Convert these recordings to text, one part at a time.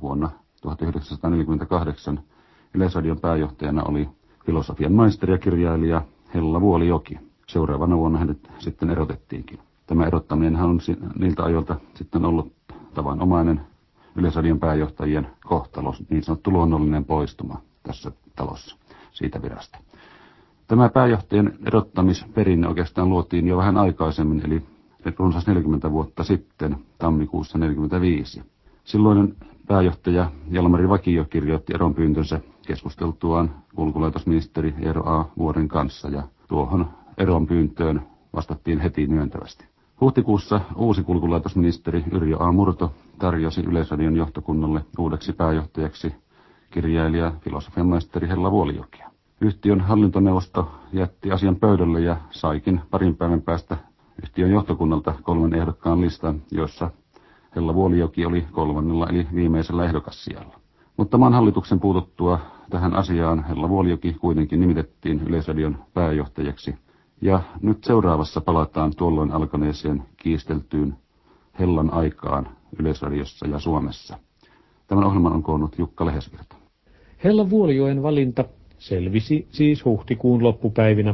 vuonna 1948 Yleisradion pääjohtajana oli filosofian maisteri ja kirjailija Hella Vuolijoki. Seuraavana vuonna hänet sitten erotettiinkin. Tämä erottaminen on niiltä ajoilta sitten ollut tavanomainen Yleisradion pääjohtajien kohtalo, niin sanottu luonnollinen poistuma tässä talossa siitä virasta. Tämä pääjohtajan erottamisperinne oikeastaan luotiin jo vähän aikaisemmin, eli runsas 40 vuotta sitten, tammikuussa 1945. Silloinen pääjohtaja Jalmari Vakio kirjoitti eronpyyntönsä keskusteltuaan kulkulaitosministeri Eero A. Vuoren kanssa, ja tuohon eronpyyntöön vastattiin heti myöntävästi. Huhtikuussa uusi kulkulaitosministeri Yrjö A. Murto tarjosi Yleisradion johtokunnalle uudeksi pääjohtajaksi kirjailija filosofian maisteri Hella Vuolijokia. Yhtiön hallintoneuvosto jätti asian pöydälle ja saikin parin päivän päästä yhtiön johtokunnalta 3 ehdokkaan listan, jossa Hella Vuolijoki oli 3. eli viimeisellä ehdokassijalla. Mutta maan hallituksen puututtua tähän asiaan Hella Vuolijoki kuitenkin nimitettiin Yleisradion pääjohtajaksi. Ja nyt seuraavassa palataan tuolloin alkaneeseen kiisteltyyn Hellan aikaan Yleisradiossa ja Suomessa. Tämän ohjelman on koonnut Jukka Lehesvirta. Hella Vuolijoen valinta selvisi siis huhtikuun loppupäivinä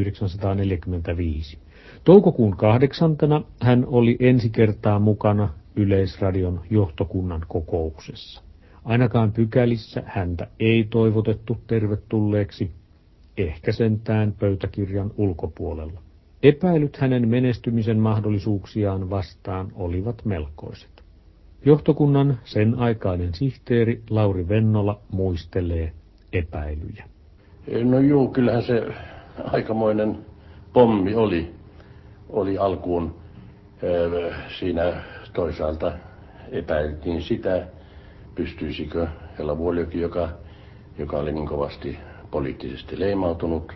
1945. Toukokuun 8. hän oli ensi kertaa mukana Yleisradion johtokunnan kokouksessa. Ainakaan pykälissä häntä ei toivotettu tervetulleeksi, ehkä sentään pöytäkirjan ulkopuolella. Epäilyt hänen menestymisen mahdollisuuksiaan vastaan olivat melkoiset. Johtokunnan sen aikainen sihteeri Lauri Vennola muistelee epäilyjä. No juu, kyllähän se aikamoinen pommi oli alkuun. Siinä toisaalta epäiltiin sitä, pystyisikö Hella Vuolijoki, joka oli niin kovasti poliittisesti leimautunut,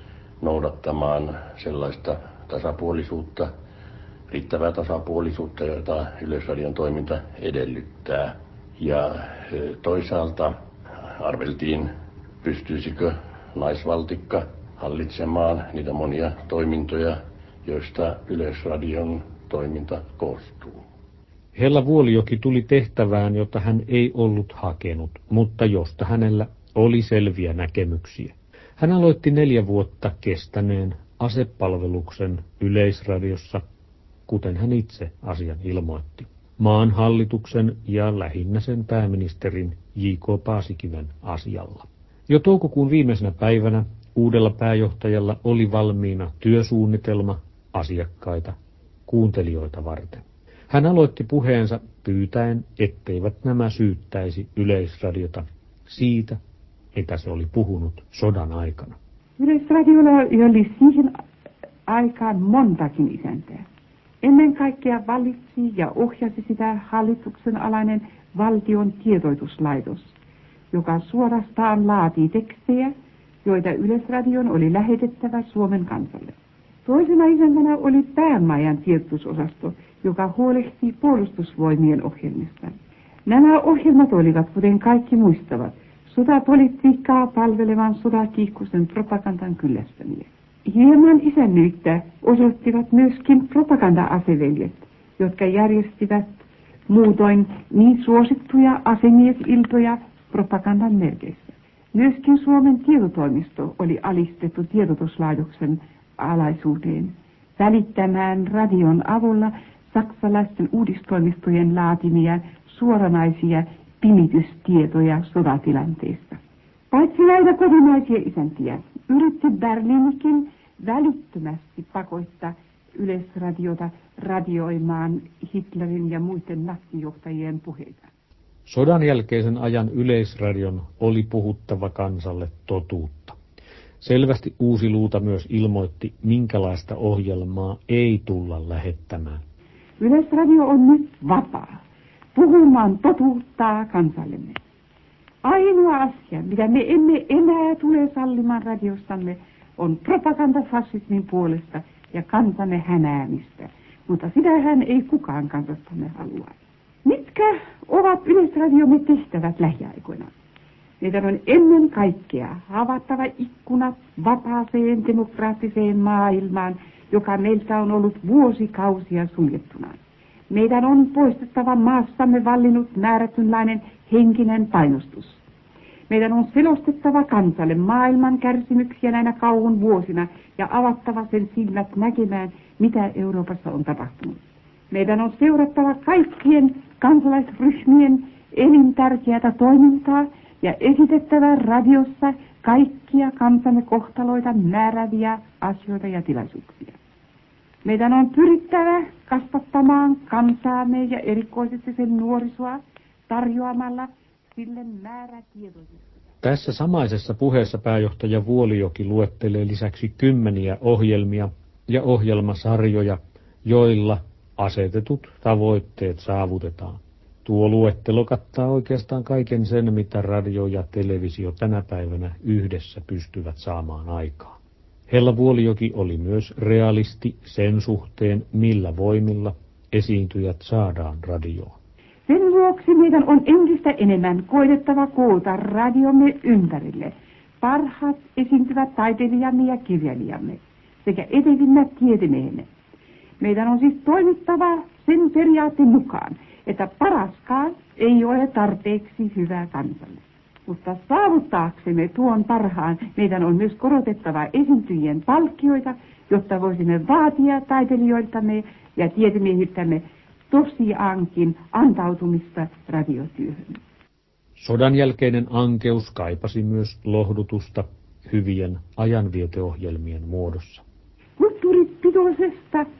noudattamaan sellaista tasapuolisuutta, riittävää tasapuolisuutta, jota Yleisradion toiminta edellyttää. Ja toisaalta arveltiin, pystyisikö naisvaltikka hallitsemaan niitä monia toimintoja, joista Yleisradion toiminta koostuu. Hella Vuolijoki tuli tehtävään, jota hän ei ollut hakenut, mutta josta hänellä oli selviä näkemyksiä. Hän aloitti 4 vuotta kestäneen asepalveluksen Yleisradiossa, kuten hän itse asian ilmoitti. Maan hallituksen ja lähinnä sen pääministerin J.K. Paasikiven asialla. Jo toukokuun viimeisenä päivänä uudella pääjohtajalla oli valmiina työsuunnitelma asiakkaita, kuuntelijoita varten. Hän aloitti puheensa pyytäen, etteivät nämä syyttäisi Yleisradiota siitä, mitä se oli puhunut sodan aikana. Yleisradiolla oli siihen aikaan montakin isäntää. Ennen kaikkea valitsi ja ohjasi sitä hallituksen alainen valtion tiedotuslaitos, joka suorastaan laatii tekstejä, joita Yleisradion oli lähetettävä Suomen kansalle. Toisena isäntänä oli päämajan tiedotusosasto, joka huolehtii puolustusvoimien ohjelmista. Nämä ohjelmat olivat, kuten kaikki muistavat, sotapolitiikkaa palvelevan sotakiihkoisen propagandan kyllästämiä. Hieman isännyyttä osoittivat myöskin propaganda-aseveljet, jotka järjestivät muutoin niin suosittuja asemiesiltoja propagandan merkeissä. Myöskin Suomen tietotoimisto oli alistettu tiedotuslaitoksen alaisuuteen välittämään radion avulla saksalaisten uudistoimistojen laatimia suoranaisia pimitystietoja sodatilanteesta. Paitsi näitä kotimaisia isäntiä, yritti Berliinikin välittömästi pakottaa Yleisradiota radioimaan Hitlerin ja muiden natsijohtajien puheita. Sodan jälkeisen ajan Yleisradion oli puhuttava kansalle totuutta. Selvästi Uusiluuta myös ilmoitti, minkälaista ohjelmaa ei tulla lähettämään. Yleisradio on nyt vapaa puhumaan totuuttaa kansallemme. Ainoa asia, mitä me emme enää tule sallimaan radiostamme, on propaganda fasismin puolesta ja kansamme hänäämistä. Mutta sitähän ei kukaan kansastamme halua. Mitkä ovat Yleisradiomme tehtävät lähiaikoina? Meidän on ennen kaikkea avattava ikkunat vapaaseen demokraattiseen maailmaan, joka meiltä on ollut vuosikausia suljettuna. Meidän on poistettava maassamme vallinnut määrätynlainen henkinen painostus. Meidän on selostettava kansalle maailman kärsimyksiä näinä kauhun vuosina ja avattava sen silmät näkemään, mitä Euroopassa on tapahtunut. Meidän on seurattava kaikkien kansalaisryhmien elintärkeätä toimintaa ja esitettävä radiossa kaikkia kansamme kohtaloita määrääviä asioita ja tilaisuuksia. Meidän on pyrittävä kasvattamaan kansaamme ja erikoisesti sen nuorisoa tarjoamalla sille määrätietoisesti. Tässä samaisessa puheessa pääjohtaja Vuolijoki luettelee lisäksi 10 ohjelmia ja ohjelmasarjoja, joilla asetetut tavoitteet saavutetaan. Tuo luettelo kattaa oikeastaan kaiken sen, mitä radio ja televisio tänä päivänä yhdessä pystyvät saamaan aikaan. Hella Vuolijoki oli myös realisti sen suhteen, millä voimilla esiintyjät saadaan radioon. Sen vuoksi meidän on entistä enemmän koetettava koota radiomme ympärille parhaat esiintyvät taiteilijamme ja kirjailijamme sekä etevimmät tiedemiehemme. Meidän on siis toimittava sen periaatteen mukaan, että paraskaan ei ole tarpeeksi hyvää kansalle. Mutta saavuttaaksemme tuon parhaan, meidän on myös korotettava esiintyjien palkkioita, jotta voisimme vaatia taiteilijoiltamme ja tiedemiehiltämme tosiaankin antautumista radiotyöhön. Sodan jälkeinen ankeus kaipasi myös lohdutusta hyvien ajanvieteohjelmien muodossa. Kulttuuripitoisesta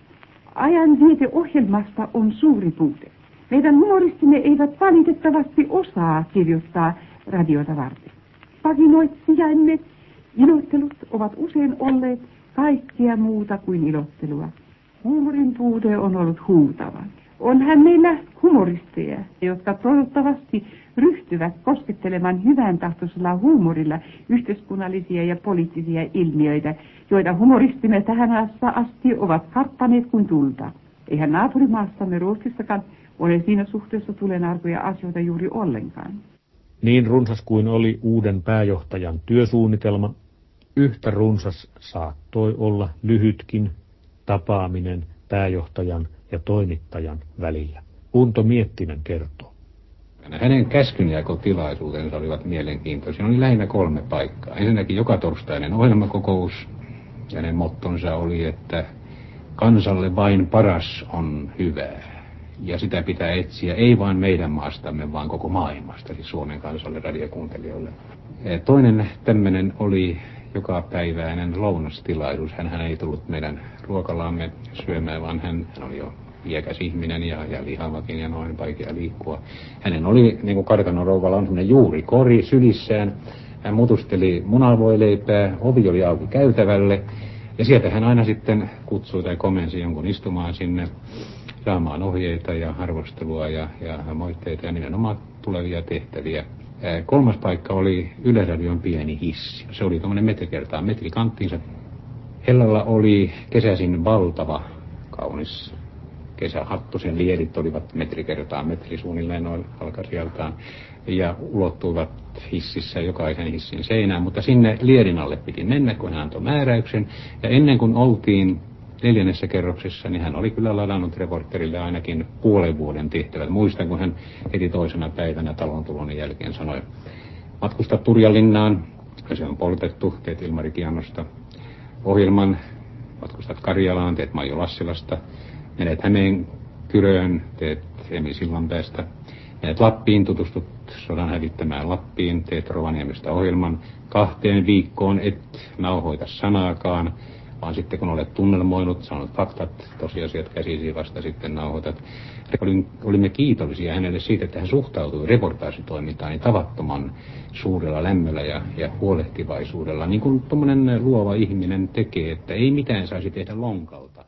ajanvieteohjelmasta on suuri puute. Meidän humoristimme eivät valitettavasti osaa kirjoittaa radiota varten. Pakinoitsijamme ilottelut ovat usein olleet kaikkea muuta kuin ilottelua. Huumorin puute on ollut huutava. Onhan meillä humoristeja, jotka toivottavasti ryhtyvät koskettelemaan hyvän tahtoisella huumorilla yhteiskunnallisia ja poliittisia ilmiöitä, joita humoristimme tähän asti ovat karttaneet kuin tulta. Eihän naapurimaassamme Ruotsissakaan ole siinä suhteessa tulenarkoja asioita juuri ollenkaan. Niin runsas kuin oli uuden pääjohtajan työsuunnitelma, yhtä runsas saattoi olla lyhytkin tapaaminen pääjohtajan ja toimittajan välillä. Unto Miettinen kertoo. Hänen käskynjakotilaisuutensa olivat mielenkiintoisia. Oli lähinnä 3 paikkaa. Ensinnäkin joka torstainen ohjelmakokous. Ja hänen mottonsa oli, että kansalle vain paras on hyvää. Ja sitä pitää etsiä ei vain meidän maastamme, vaan koko maailmasta, siis Suomen kansalle radiokuuntelijoille. Toinen tämmöinen oli jokapäiväinen lounastilaisuus. Hän ei tullut meidän ruokalaamme syömään, vaan hän oli jo iäkäs ihminen ja lihavakin ja noin vaikea liikkua. Hänen oli, niin kuin kartanon rouvalla on semmoinen juurikori sylissään. Hän mutusteli munavoileipää, ovi oli auki käytävälle ja sieltä hän aina sitten kutsui tai komensi jonkun istumaan sinne saamaan ohjeita ja arvostelua ja moitteita ja nimenomaan tulevia tehtäviä. 3. paikka oli Yleisradion pieni hissi. Se oli tuommoinen metri kertaa metri kanttiinsa. Hellalla oli kesäisin valtava, kaunis kesähattu. Sen liedit olivat metri kertaa metri suunnilleen noin halkasijaltaan ja ulottuivat hississä jokaisen hissin seinään. Mutta sinne liedin alle piti mennä, kun hän antoi määräyksen. Ja ennen kuin oltiin 4. kerroksessa, niin hän oli kyllä ladannut reporterille ainakin puolen vuoden tehtävät. Muistan, kun hän heti toisena päivänä talon tulon jälkeen sanoi, matkusta Turjalinnaan, se on poltettu, teet Ilmari Kiannosta ohjelman, matkustat Karjalaan, teet Maijo Lassilasta, menet Hämeenkyröön, teet Emi Sillanpäästä, menet Lappiin, tutustut sodan hävittämään Lappiin, teet Rovaniemestä ohjelman, 2 viikkoon et nauhoita sanaakaan, vaan sitten kun olet tunnelmoinut, sanot faktat, tosiasiat käsisi vasta sitten nauhoitat. Olimme kiitollisia hänelle siitä, että hän suhtautui reportaasitoimintaan niin tavattoman suurella lämmöllä ja huolehtivaisuudella, niin kuin tuommoinen luova ihminen tekee, että ei mitään saisi tehdä lonkalta.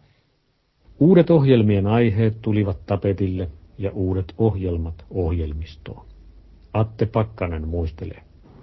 Uudet ohjelmien aiheet tulivat tapetille ja uudet ohjelmat ohjelmistoon. Atte Pakkanen muistelee.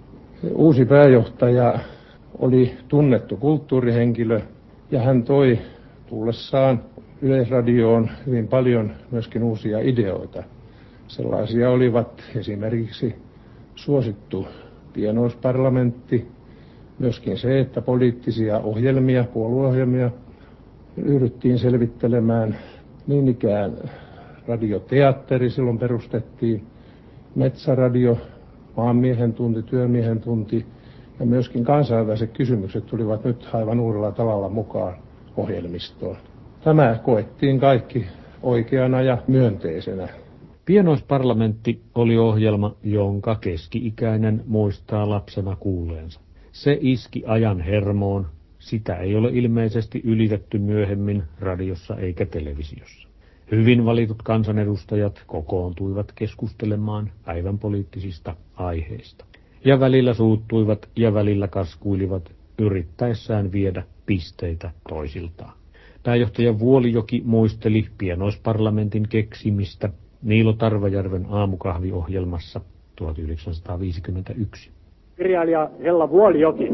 Uusi pääjohtaja oli tunnettu kulttuurihenkilö ja hän toi tullessaan Yleisradioon hyvin paljon myöskin uusia ideoita. Sellaisia olivat esimerkiksi suosittu pienoisparlamentti, myöskin se, että poliittisia ohjelmia, puolueohjelmia ryhdyttiin selvittelemään. Niin ikään radioteatteri silloin perustettiin Metsäradio, maanmiehen tunti, työmiehen tunti ja myöskin kansainväliset kysymykset tulivat nyt aivan uudella tavalla mukaan ohjelmistoon. Tämä koettiin kaikki oikeana ja myönteisenä. Pienoisparlamentti oli ohjelma, jonka keski-ikäinen muistaa lapsena kuulleensa. Se iski ajan hermoon. Sitä ei ole ilmeisesti ylitetty myöhemmin radiossa eikä televisiossa. Hyvin valitut kansanedustajat kokoontuivat keskustelemaan päivän poliittisista aiheista. Ja välillä suuttuivat ja välillä kaskuilivat yrittäessään viedä pisteitä toisiltaan. Pääjohtaja Vuolijoki muisteli pienoisparlamentin keksimistä Niilo Tarvajärven aamukahviohjelmassa 1951. Kirjailija Hella Vuolijoki.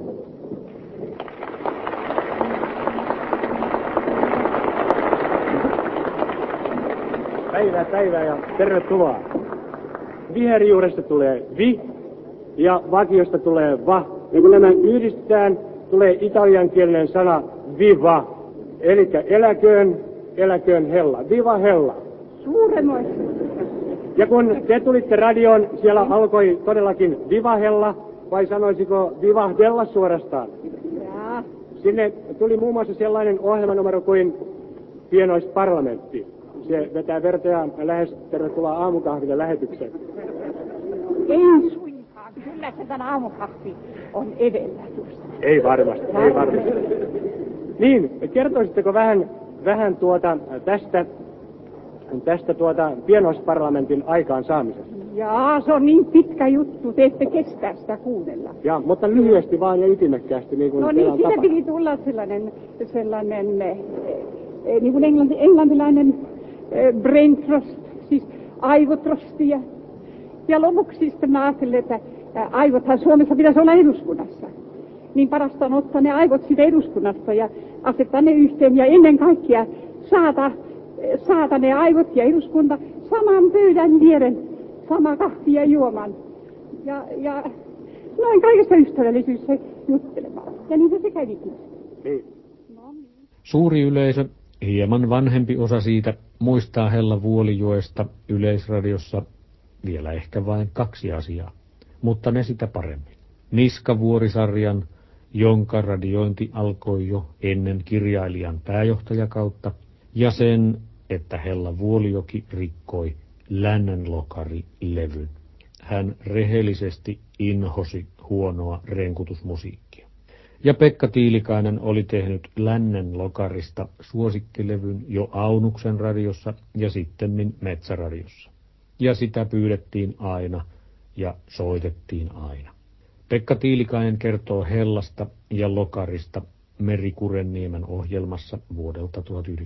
Päivää ja tervetuloa. Viherjuuresta tulee vi ja vakiosta tulee va. Ja kun nämä yhdistetään, tulee italiankielinen sana viva. Eli eläköön Hella. Viva Hella. Suuremoista. Ja kun te tulitte radioon, siellä alkoi todellakin Viva Hella, vai sanoisiko vivahdella suorastaan? Jaa. Sinne tuli muun muassa sellainen ohjelmanumero kuin Pienoisparlamentti. Se vetää vertoja lähes tervetuloa aamukahville lähetykseen. Ei suinkaan. Kyllä se tämän aamukahvi on edellä. Ei varmasti. Niin, kertoisitteko vähän tästä Pienoisparlamentin aikaansaamisesta? Jaa, se on niin pitkä juttu, te ette kestää sitä kuunnella. Ja, mutta lyhyesti vaan ja ytimekkäästi, niin kuin no niin, siitä piti tulla sellainen niin kuin englantilainen brain trust, siis aivotrosti. Ja lopuksi sitten mä ajattelin, että aivothan Suomessa pitäisi olla eduskunnassa. Niin parasta on ottaa ne aivot siitä eduskunnasta ja asettaa ne yhteen ja ennen kaikkea saata ne aivot ja eduskunta saman pöydän vieren, sama kahvia juoman. Ja noin kaikesta ystävällisyydessä juttelemaan. Ja niin se kävikin. Niin. Suuri yleisö, hieman vanhempi osa siitä, muistaa Hella Vuolijoesta Yleisradiossa vielä ehkä vain 2 asiaa, mutta ne sitä paremmin. Niskavuorisarjan, jonka radiointi alkoi jo ennen kirjailijan pääjohtajakautta, ja sen, että Hella Vuolijoki rikkoi Lännenlokari-levyn. Hän rehellisesti inhosi huonoa renkutusmusiikkia. Ja Pekka Tiilikainen oli tehnyt Lännenlokarista suosikkilevyn jo Aunuksen radiossa ja sittemmin Metsäradiossa. Ja sitä pyydettiin aina ja soitettiin aina. Pekka Tiilikainen kertoo Hellasta ja Lokarista Meri Kurenniemen ohjelmassa vuodelta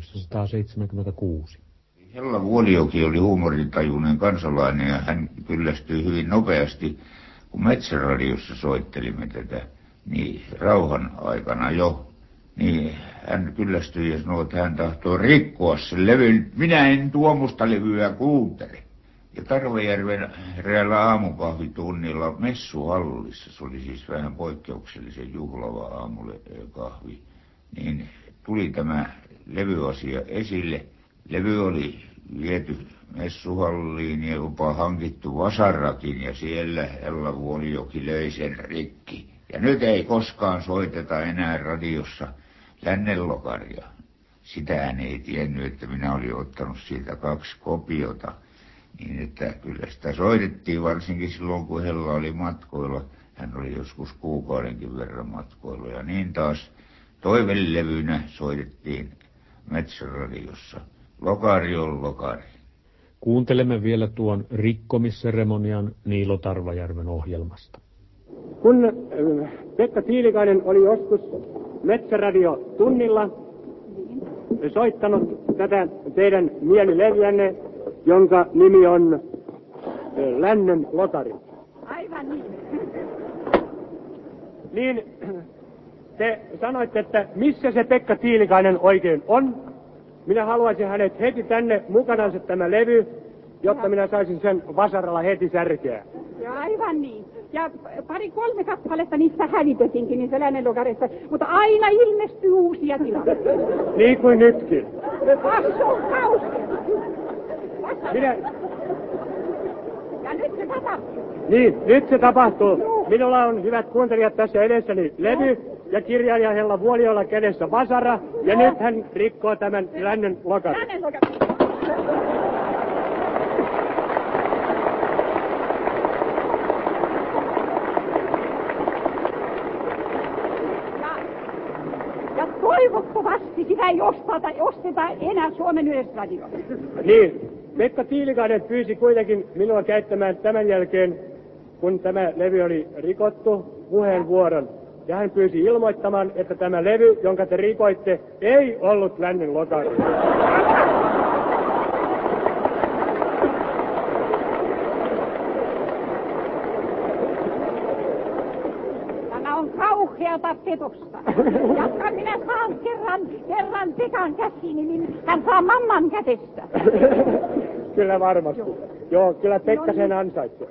1976. Hella Vuolijoki oli huumorintajuinen kansalainen ja hän kyllästyi hyvin nopeasti, kun Metsäradiossa soittelimme tätä, niin rauhan aikana jo. Niin hän kyllästyi ja sanoi, että hän tahtoo rikkoa sen levyn. Minä en tuomusta levyä kuuntele. Ja Tarvajärven eräällä aamukahvitunnilla messuhallissa, se oli siis vähän poikkeuksellisen juhlava aamukahvi, niin tuli tämä levyasia esille. Levy oli viety messuhalliin ja jopa hankittu vasarakin ja siellä Hella Vuolijoki löi sen rikki. Ja nyt ei koskaan soiteta enää radiossa Lännenlokaria. Sitä hän ei tiennyt, että minä olin ottanut siitä 2 kopiota. Niin että kyllä sitä soitettiin varsinkin silloin, kun Hella oli matkoilla. Hän oli joskus kuukaudenkin verran matkoilla. Ja niin taas toivelevynä soitettiin Metsäradiossa. Lokari on lokari. Kuuntelemme vielä tuon rikkomisseremonian Niilo Tarvajärven ohjelmasta. Kun Pekka Tiilikainen oli joskus Metsäradio-tunnilla soittanut tätä teidän mielilevyänne, jonka nimi on Lännenlokari. Aivan niin. Niin te sanoitte, että missä se Pekka Tiilikainen oikein on. Minä haluaisin hänet heti tänne mukanansa tämä levy, jotta minä saisin sen vasaralla heti särkeä. Ja aivan niin. Ja 2-3 kappaletta niistä hävitetinkin niissä Lännenlokarissa, mutta aina ilmestyy uusia tilalle. Niin kuin nytkin. Se on kauskea. Minä... Ja nyt Niin, nyt se tapahtuu. Minulla on, hyvät kuuntelijat, tässä edessäni levy ja kirjailija Hella Vuoliolla kädessä vasara. Ja nyt hän rikkoo tämän lännen lokarin. Ja toivottavasti sitä ei osteta enää Suomen Yleisradioon. Niin, Pekka Tiilikainen pyysi kuitenkin minua käyttämään tämän jälkeen, kun tämä levy oli rikottu, puheenvuoron. Ja hän pyysi ilmoittamaan, että tämä levy, jonka te rikoitte, ei ollut lännen lokari. Tämä on kauheata petosta. Ja kun minä saan kerran Pekan käsiini, niin hän saa mamman kätestä. Kyllä varmasti. Joo, kyllä Pekka sen ansaitsee.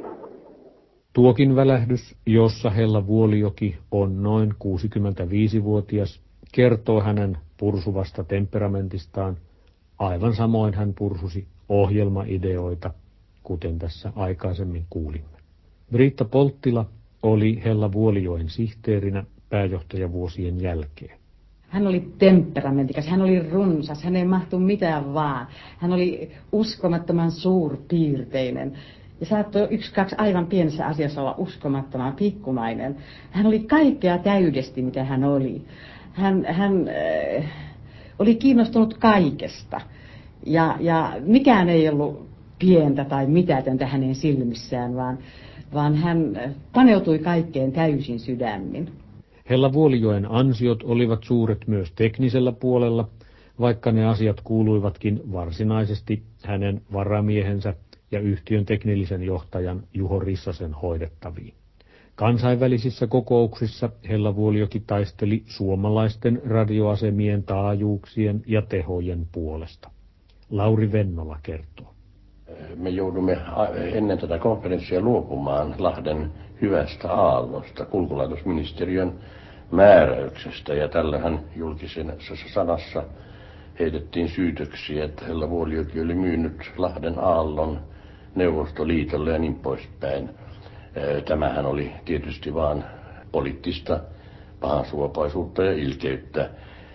Tuokin välähdys, jossa Hella Vuolijoki on noin 65-vuotias, kertoo hänen pursuvasta temperamentistaan. Aivan samoin hän pursusi ohjelmaideoita, kuten tässä aikaisemmin kuulimme. Britta Polttila oli Hella Vuolijoen sihteerinä pääjohtajavuosien jälkeen. Hän oli temperamentikas, hän oli runsas, hän ei mahtu mitään vaan. Hän oli uskomattoman suurpiirteinen. Ja saattoi 1-2 aivan pienessä asiassa olla uskomattoman pikkumainen. Hän oli kaikkea täydesti, mitä hän oli. Hän oli kiinnostunut kaikesta. Ja mikään ei ollut pientä tai mitätöntä hänen silmissään, vaan hän paneutui kaikkeen täysin sydämin. Hella Vuolijoen ansiot olivat suuret myös teknisellä puolella, vaikka ne asiat kuuluivatkin varsinaisesti hänen varamiehensä ja yhtiön teknillisen johtajan Juho Rissasen hoidettaviin. Kansainvälisissä kokouksissa Hella Vuolijoki taisteli suomalaisten radioasemien taajuuksien ja tehojen puolesta. Lauri Vennola kertoo. Me joudumme ennen tätä konferenssia luopumaan Lahden hyvästä aallosta kulkulaitosministeriön määräyksestä. Ja tällähän julkisessa sanassa heitettiin syytöksiä, että Hella Vuolijoki oli myynyt Lahden aallon Neuvostoliitolle ja niin poispäin. Tämähän oli tietysti vain poliittista pahansuopaisuutta ja ilkeyttä,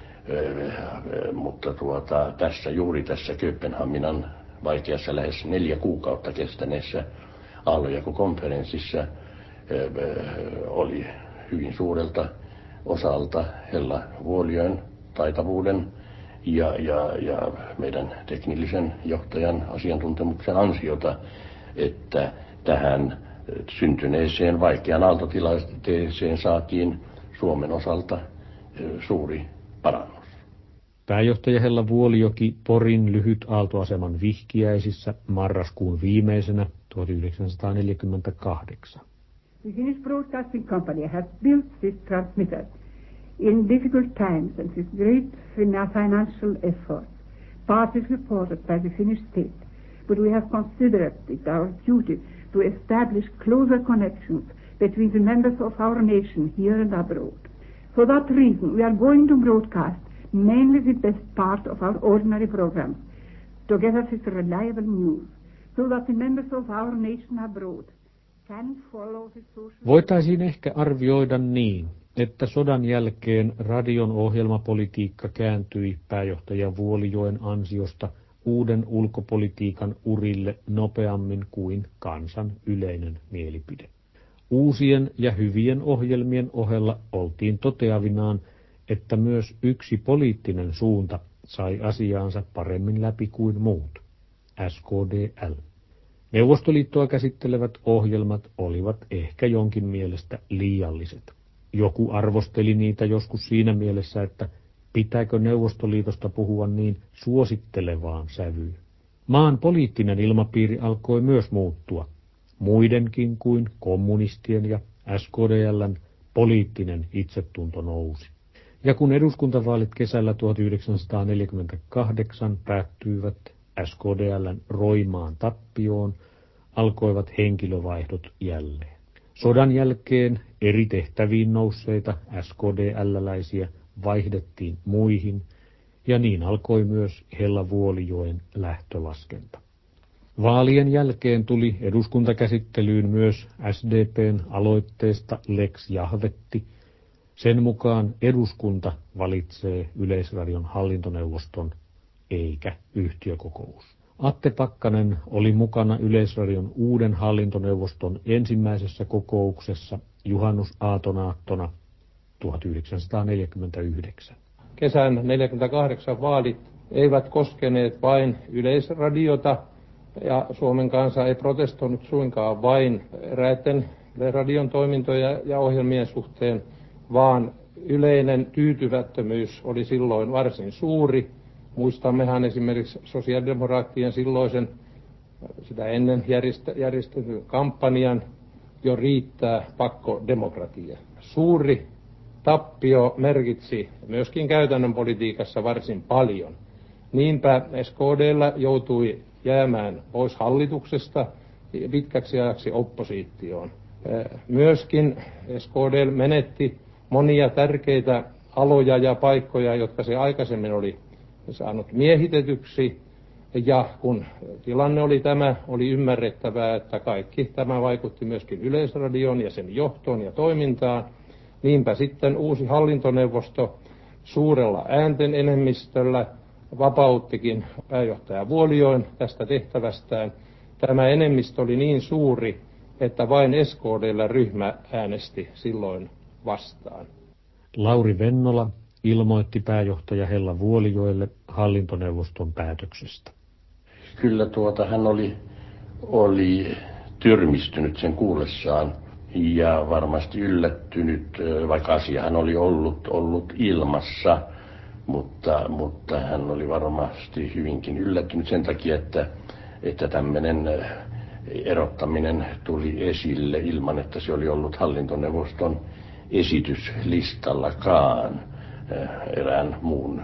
mutta juuri tässä Kööpenhaminan vaikeassa lähes 4 kuukautta kestäneessä aallojakokonferenssissa oli hyvin suurelta osalta Hella Vuolijoen taitavuuden ja meidän teknillisen johtajan asiantuntemuksen ansiota, että tähän syntyneeseen vaikean aaltotilanteeseen saatiin Suomen osalta suuri parannus. Pääjohtaja Hella Vuolijoki Porin lyhytaaltoaseman vihkiäisissä marraskuun viimeisenä 1948. The Finnish Broadcasting Company has built this transmitter in difficult times and with great financial efforts, partly supported by the Finnish state. But we have considered it our duty to establish closer connections between the members of our nation here and abroad. For that reason, we are going to broadcast mainly the best part of our ordinary programs, together with reliable news, so that the members of our nation abroad can follow the social... Voitaisiin ehkä arvioida niin, että sodan jälkeen radion ohjelmapolitiikka kääntyi pääjohtaja Vuolijoen ansiosta uuden ulkopolitiikan urille nopeammin kuin kansan yleinen mielipide. Uusien ja hyvien ohjelmien ohella oltiin toteavinaan, että myös yksi poliittinen suunta sai asiaansa paremmin läpi kuin muut, SKDL. Neuvostoliittoa käsittelevät ohjelmat olivat ehkä jonkin mielestä liialliset. Joku arvosteli niitä joskus siinä mielessä, että pitääkö Neuvostoliitosta puhua niin suosittelevaan sävyyn. Maan poliittinen ilmapiiri alkoi myös muuttua. Muidenkin kuin kommunistien ja SKDL:n poliittinen itsetunto nousi. Ja kun eduskuntavaalit kesällä 1948 päättyivät SKDL:n roimaan tappioon, alkoivat henkilövaihdot jälleen. Sodan jälkeen eri tehtäviin nousseita SKDL-läisiä vaihdettiin muihin, ja niin alkoi myös Hella Vuolijoen lähtölaskenta. Vaalien jälkeen tuli eduskuntakäsittelyyn myös SDP:n aloitteesta Lex Jahvetti. Sen mukaan eduskunta valitsee Yleisradion hallintoneuvoston eikä yhtiökokous. Atte Pakkanen oli mukana Yleisradion uuden hallintoneuvoston ensimmäisessä kokouksessa juhannusaatonaattona 1949. Kesän 1948 vaalit eivät koskeneet vain Yleisradiota, ja Suomen kansa ei protestoinut suinkaan vain eräiden radion toimintoja ja ohjelmien suhteen, vaan yleinen tyytymättömyys oli silloin varsin suuri. Muistammehan esimerkiksi sosiaalidemokraattien silloisen sitä ennen järjestetyn kampanjan Jo riittää pakkodemokratia. Suuri tappio merkitsi myöskin käytännön politiikassa varsin paljon. Niinpä SKD:llä joutui jäämään pois hallituksesta pitkäksi ajaksi oppositioon. Myöskin SKD menetti monia tärkeitä aloja ja paikkoja, jotka se aikaisemmin oli saanut miehitetyksi. Ja kun tilanne oli tämä, oli ymmärrettävää, että kaikki tämä vaikutti myöskin Yleisradioon ja sen johtoon ja toimintaan. Niinpä sitten uusi hallintoneuvosto suurella äänten enemmistöllä vapauttikin pääjohtaja Vuolijoen tästä tehtävästään. Tämä enemmistö oli niin suuri, että vain SKD:llä ryhmä äänesti silloin vastaan. Lauri Vennola ilmoitti pääjohtaja Hella Vuolijoelle hallintoneuvoston päätöksestä. Kyllä hän oli tyrmistynyt sen kuullessaan ja varmasti yllättynyt, vaikka asiahan oli ollut ilmassa, mutta hän oli varmasti hyvinkin yllättynyt sen takia, että tämmöinen erottaminen tuli esille ilman, että se oli ollut hallintoneuvoston esityslistallakaan erään muun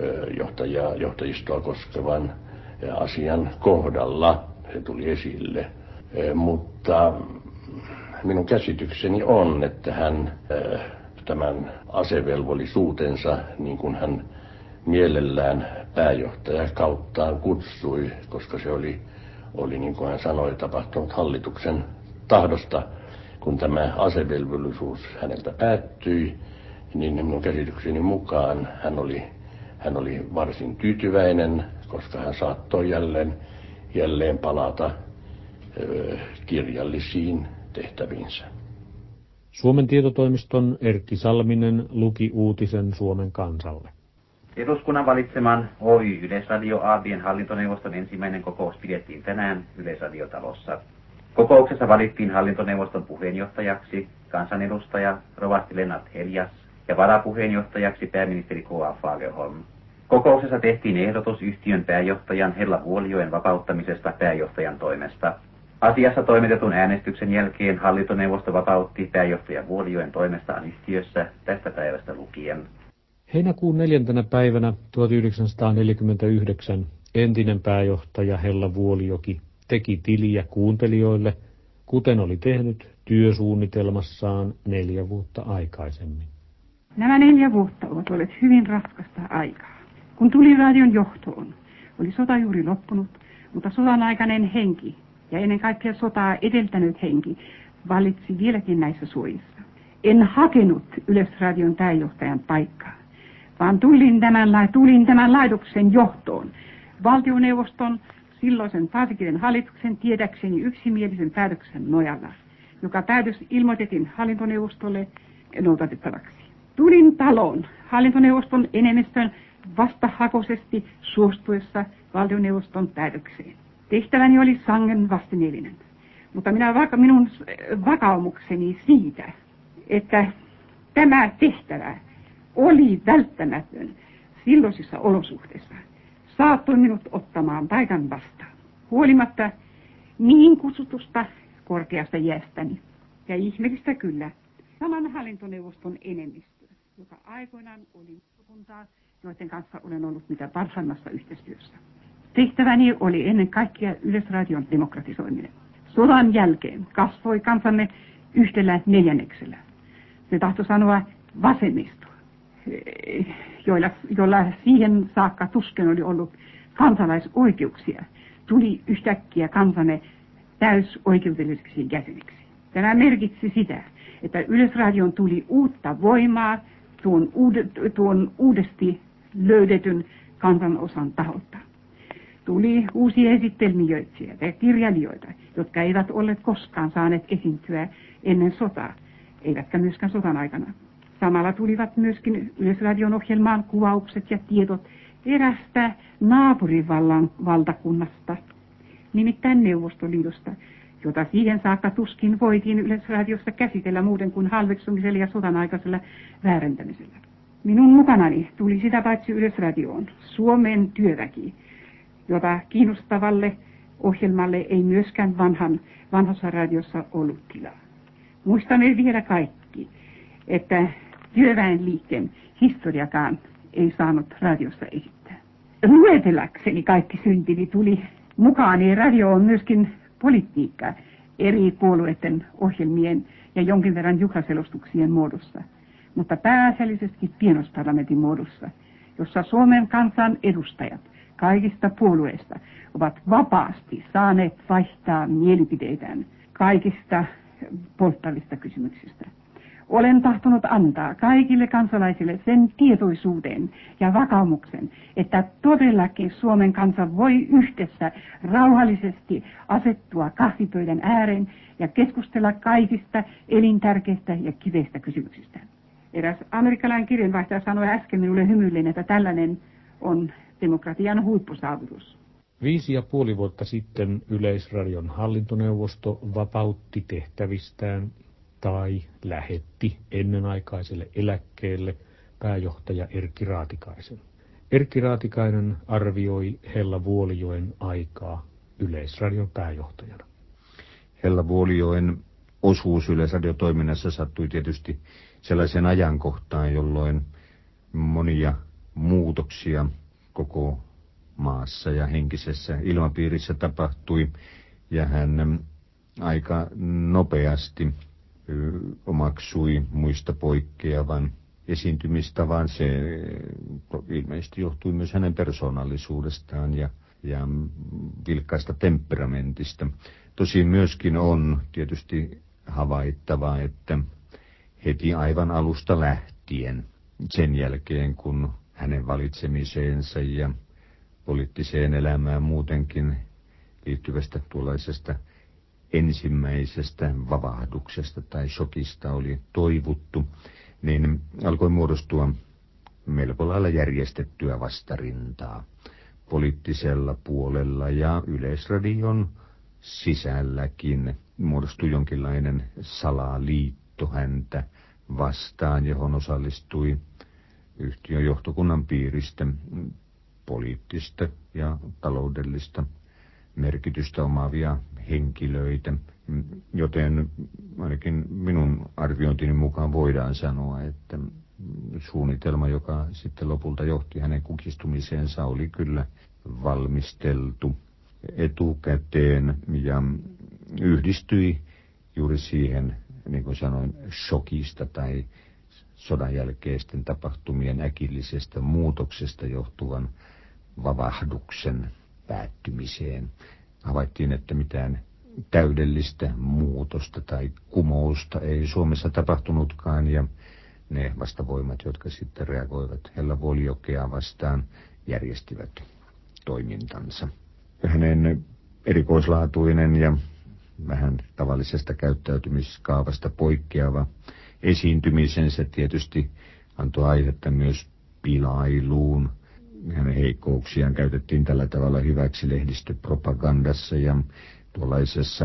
johtajistoa koskevan asian kohdalla. Se tuli esille, mutta minun käsitykseni on, että hän tämän asevelvollisuutensa, niin kuin hän mielellään pääjohtaja kauttaan kutsui, koska se oli niin kuin hän sanoi, tapahtunut hallituksen tahdosta, kun tämä asevelvollisuus häneltä päättyi, niin minun käsitykseni mukaan hän oli varsin tyytyväinen, koska hän saattoi jälleen palata kirjallisiin tehtäviinsä. Suomen tietotoimiston Erkki Salminen luki uutisen Suomen kansalle. Eduskunnan valitseman Oy Yleisradio AB:n hallintoneuvoston ensimmäinen kokous pidettiin tänään Yleisradiotalossa. Kokouksessa valittiin hallintoneuvoston puheenjohtajaksi kansanedustaja rovasti Lennart Heljas ja varapuheenjohtajaksi pääministeri K.A. Fagerholm. Kokouksessa tehtiin ehdotus yhtiön pääjohtajan Hella Vuolijoen vapauttamisesta pääjohtajan toimesta. Asiassa toimitetun äänestyksen jälkeen hallintoneuvosto vapautti pääjohtaja Vuolijoen toimestaan yhtiössä tästä päivästä lukien. Heinäkuun 4. päivänä 1949 entinen pääjohtaja Hella Vuolijoki teki tiliä kuuntelijoille, kuten oli tehnyt työsuunnitelmassaan 4 vuotta aikaisemmin. Nämä 4 vuotta ovat olleet hyvin raskasta aikaa. Kun tuli radion johtoon, oli sota juuri loppunut, mutta sodan aikainen henki ja ennen kaikkea sotaa edeltänyt henki valitsi vieläkin näissä suojissa. En hakenut Yleisradion pääjohtajan paikkaa, vaan tulin tämän laitoksen johtoon valtioneuvoston silloisen Paasikiven hallituksen tietäkseni yksimielisen päätöksen nojalla, joka päätös ilmoitettiin hallintoneuvostolle noudatettavaksi. Tulin taloon hallintoneuvoston enemmistön vastahakoisesti suostuessa valtioneuvoston päätökseen. Tehtäväni oli sangen vastenmielinen, mutta minun vakaumukseni siitä, että tämä tehtävä oli välttämätön silloisissa olosuhteissa, saattoi minut ottamaan paikan vastaan, huolimatta niin kutsutusta korkeasta iästäni. Ja ihmeellistä kyllä, saman hallintoneuvoston enemmistö, joka aikoinaan oli kuntaa, joiden kanssa olen ollut mitä parhaimmassa yhteistyössä. Tehtäväni oli ennen kaikkea Yleisradion demokratisoiminen. Sodan jälkeen kasvoi kansamme yhtellä 4. Se tahtoi sanoa vasemmisto, joilla siihen saakka tuskin oli ollut kansalaisoikeuksia. tuli yhtäkkiä kansamme täysoikeudelliseksi jäseneksi. Tämä merkitsi sitä, että Yleisradion tuli uutta voimaa tuon uudesti löydetyn kansanosan taholta. Tuli uusia esittelmijöitsijöitä ja kirjailijoita, jotka eivät olleet koskaan saaneet esiintyä ennen sotaa, eivätkä myöskään sodan aikana. Samalla tulivat myöskin Yleisradion ohjelmaan kuvaukset ja tiedot erästä naapurivallan valtakunnasta, nimittäin Neuvostoliitosta, jota siihen saakka tuskin voitiin Yleisradiossa käsitellä muuten kuin halveksumisella ja sodan aikaisella väärentämisellä. Minun mukanani tuli sitä paitsi Yleisradioon Suomen työväki, jota kiinnostavalle ohjelmalle ei myöskään vanhassa radiossa ollut tilaa. Muistamme vielä kaikki, että työväenliikkeen historiakaan ei saanut radiossa esittää. Luetellakseni kaikki syntini tuli mukaan, niin radio on myöskin politiikka eri puolueiden ohjelmien ja jonkin verran juhlaselostuksien muodossa, mutta pääasiallisesti pienoisparlamentin muodossa, jossa Suomen kansan edustajat kaikista puolueista ovat vapaasti saaneet vaihtaa mielipiteitään kaikista polttavista kysymyksistä. Olen tahtonut antaa kaikille kansalaisille sen tietoisuuden ja vakaumuksen, että todellakin Suomen kansa voi yhdessä rauhallisesti asettua kahvipöydän ääreen ja keskustella kaikista elintärkeistä ja kiveistä kysymyksistä. Eräs amerikkalainen kirjanvaihtaja sanoi äsken minulle hymyillen, että tällainen on demokratian huippusaavutus. 5,5 vuotta sitten Yleisradion hallintoneuvosto vapautti tehtävistään tai lähetti ennenaikaiselle eläkkeelle pääjohtaja Erkki Raatikaisen. Erkki Raatikainen arvioi Hella Vuolijoen aikaa Yleisradion pääjohtajana. Hella Vuolijoen osuus Yleisradiotoiminnassa sattui tietysti sellaisen ajankohtaan, jolloin monia muutoksia koko maassa ja henkisessä ilmapiirissä tapahtui, ja hän aika nopeasti omaksui muista poikkeavan esiintymistavan. Se ilmeisesti johtui myös hänen persoonallisuudestaan ja vilkkaasta temperamentista. Tosin myöskin on tietysti havaittava, että heti aivan alusta lähtien, sen jälkeen kun hänen valitsemiseensa ja poliittiseen elämään muutenkin liittyvästä tuollaisesta ensimmäisestä vavahduksesta tai shokista oli toivuttu, niin alkoi muodostua melko lailla järjestettyä vastarintaa poliittisella puolella, ja Yleisradion sisälläkin muodostui jonkinlainen salaliitto häntä vastaan, johon osallistui yhtiön johtokunnan piiristä poliittista ja taloudellista merkitystä omaavia henkilöitä, joten ainakin minun arviointini mukaan voidaan sanoa, että suunnitelma, joka sitten lopulta johti hänen kukistumiseensa, oli kyllä valmisteltu etukäteen ja yhdistyi juuri siihen, niin kuin sanoin, shokista tai sodan jälkeisten tapahtumien äkillisestä muutoksesta johtuvan vavahduksen päättymiseen. Havaittiin, että mitään täydellistä muutosta tai kumousta ei Suomessa tapahtunutkaan, ja ne vastavoimat, jotka sitten reagoivat Hella Vuolijokea vastaan, järjestivät toimintansa. Hänen erikoislaatuinen ja vähän tavallisesta käyttäytymiskaavasta poikkeava esiintymisensä tietysti antoi aihetta myös pilailuun. Hänen heikkouksiaan käytettiin tällä tavalla hyväksi lehdistöpropagandassa ja tuollaisessa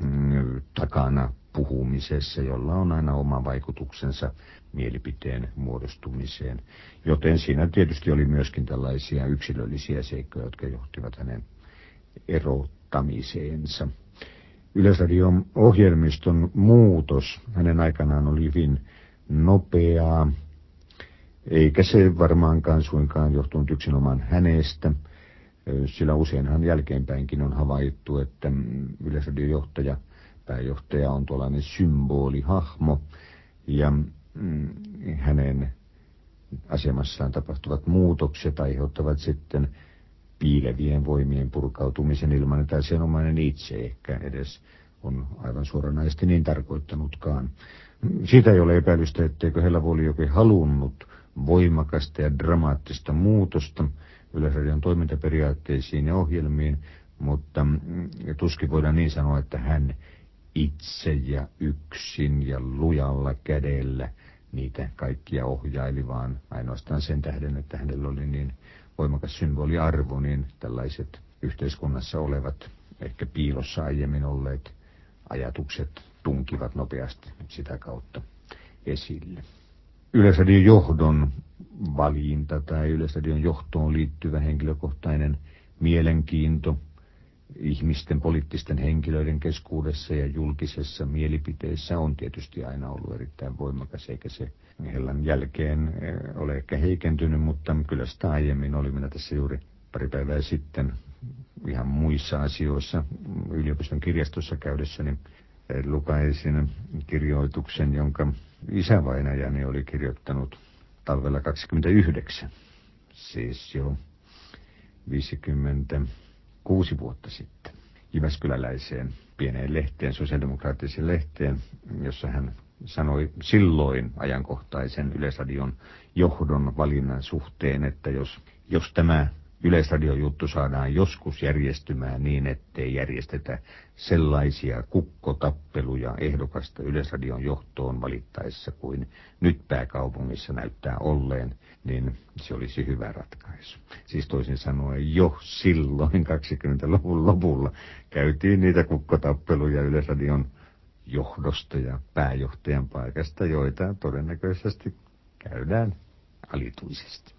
takana puhumisessa, jolla on aina oma vaikutuksensa mielipiteen muodostumiseen. Joten siinä tietysti oli myöskin tällaisia yksilöllisiä seikkoja, jotka johtivat hänen erottamiseensa. Yleisradion ohjelmiston muutos hänen aikanaan oli hyvin nopeaa, eikä se varmaankaan suinkaan johtunut yksinomaan hänestä, sillä useinhan jälkeenpäinkin on havaittu, että Yleisradion pääjohtaja on tuollainen symbolihahmo, ja hänen asemassaan tapahtuvat muutokset aiheuttavat sitten piilevien voimien purkautumisen ilman, että asianomainen itse ehkä edes on aivan suoranaisesti niin tarkoittanutkaan. Siitä ei ole epäilystä, etteikö Hella-Vuolijoki halunnut voimakasta ja dramaattista muutosta Yleisradion toimintaperiaatteisiin ja ohjelmiin, mutta tuskin voidaan niin sanoa, että hän itse ja yksin ja lujalla kädellä niitä kaikkia ohjaili, vaan ainoastaan sen tähden, että hänellä oli niin voimakas symboliarvo, niin tällaiset yhteiskunnassa olevat, ehkä piilossa aiemmin olleet ajatukset tunkivat nopeasti sitä kautta esille. Yleisradion johdon valinta tai Yleisradion johtoon liittyvä henkilökohtainen mielenkiinto ihmisten, poliittisten henkilöiden keskuudessa ja julkisessa mielipiteessä on tietysti aina ollut erittäin voimakas, eikä se Hellan jälkeen ole ehkä heikentynyt, mutta kyllä sitä aiemmin oli. Minä tässä juuri pari päivää sitten ihan muissa asioissa yliopiston kirjastossa käydessäni lukaisin kirjoituksen, jonka isävainajani oli kirjoittanut talvella 29, siis jo 56 vuotta sitten, jyväskyläläiseen pieneen lehteen, sosiaalidemokraattiseen lehteen, jossa hän sanoi silloin ajankohtaisen Yleisradion johdon valinnan suhteen, että jos tämä Yleisradiojuttu saadaan joskus järjestymään niin, ettei järjestetä sellaisia kukkotappeluja ehdokasta Yleisradion johtoon valittaessa kuin nyt pääkaupungissa näyttää olleen, niin se olisi hyvä ratkaisu. Siis toisin sanoen jo silloin 20-luvun lopulla käytiin niitä kukkotappeluja Yleisradion johdosta ja pääjohtajan paikasta, joita todennäköisesti käydään alituisesti.